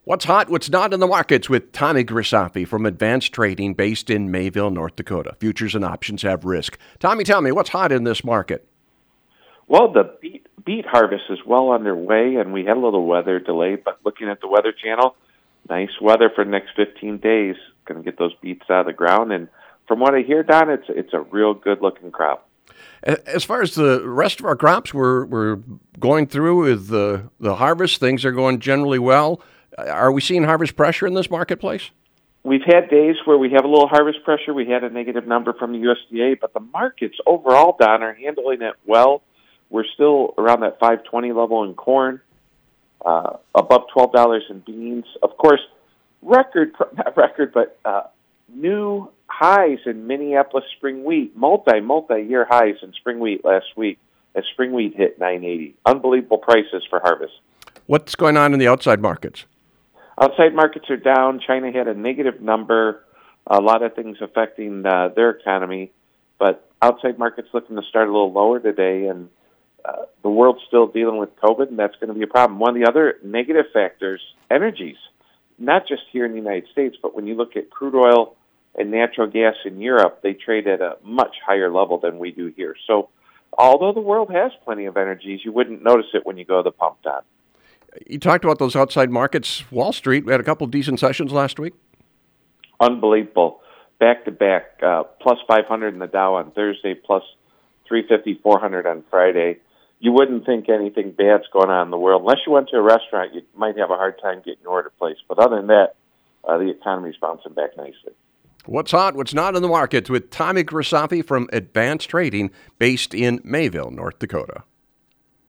What's hot, what's not in the markets with Tommy Grisafi from Advanced Trading based in Mayville, North Dakota. Futures and options have risk. Tommy, tell me, what's hot in this market? Well, the beet harvest is well underway, and we had a little weather delay, but looking at the Weather Channel, nice weather for the next 15 days. Going to get those beets out of the ground, and from what I hear, Don, it's a real good-looking crop. As far as the rest of our crops, we're going through with the harvest. Things are going generally well. Are we seeing harvest pressure in this marketplace? We've had days where we have a little harvest pressure. We had a negative number from the USDA, but the markets overall, Don, are handling it well. We're still around that 520 level in corn, above $12 in beans. Of course, new highs in Minneapolis spring wheat, multi-year highs in spring wheat last week as spring wheat hit $9.80. Unbelievable prices for harvest. What's going on in the outside markets? Outside markets are down. China had a negative number. A lot of things affecting their economy. But outside markets looking to start a little lower today. And the world's still dealing with COVID, and that's going to be a problem. One of the other negative factors, energies, not just here in the United States, but when you look at crude oil and natural gas in Europe, they trade at a much higher level than we do here. So although the world has plenty of energies, you wouldn't notice it when you go to the pump, Don. You talked about those outside markets. Wall Street, we had a couple of decent sessions last week. Unbelievable. Back-to-back, plus 500 in the Dow on Thursday, plus 350, 400 on Friday. You wouldn't think anything bad's going on in the world. Unless you went to a restaurant, you might have a hard time getting your order placed. But other than that, the economy's bouncing back nicely. What's hot, what's not in the markets with Tommy Grisafi from Advanced Trading based in Mayville, North Dakota.